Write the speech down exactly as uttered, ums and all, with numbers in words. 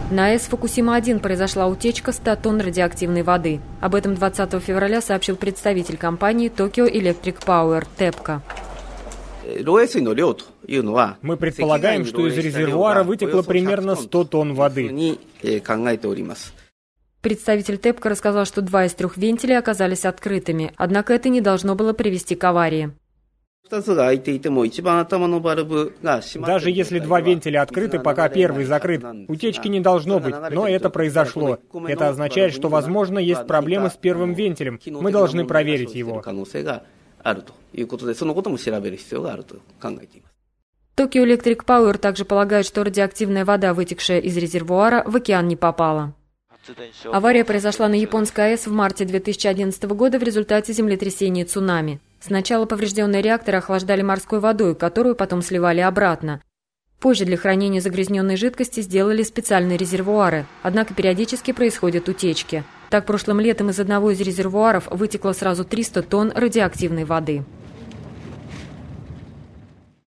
На АЭС Фукусима-один произошла утечка ста тонн радиоактивной воды. Об этом двадцатого февраля сообщил представитель компании Tokyo Electric Power ТЭПКО. Мы предполагаем, что из резервуара вытекло примерно сто тонн воды. Представитель ТЭПКО рассказал, что два из трех вентилей оказались открытыми, однако это не должно было привести к аварии. Даже если два вентиля открыты, пока первый закрыт, утечки не должно быть, но это произошло. Это означает, что, возможно, есть проблемы с первым вентилем. Мы должны проверить его. Tokyo Electric Power также полагает, что радиоактивная вода, вытекшая из резервуара, в океан не попала. Авария произошла на японской АЭС в марте две тысячи одиннадцатого года в результате землетрясения и цунами. Сначала поврежденные реакторы охлаждали морской водой, которую потом сливали обратно. Позже для хранения загрязненной жидкости сделали специальные резервуары, однако периодически происходят утечки. Так, прошлым летом из одного из резервуаров вытекло сразу триста тонн радиоактивной воды.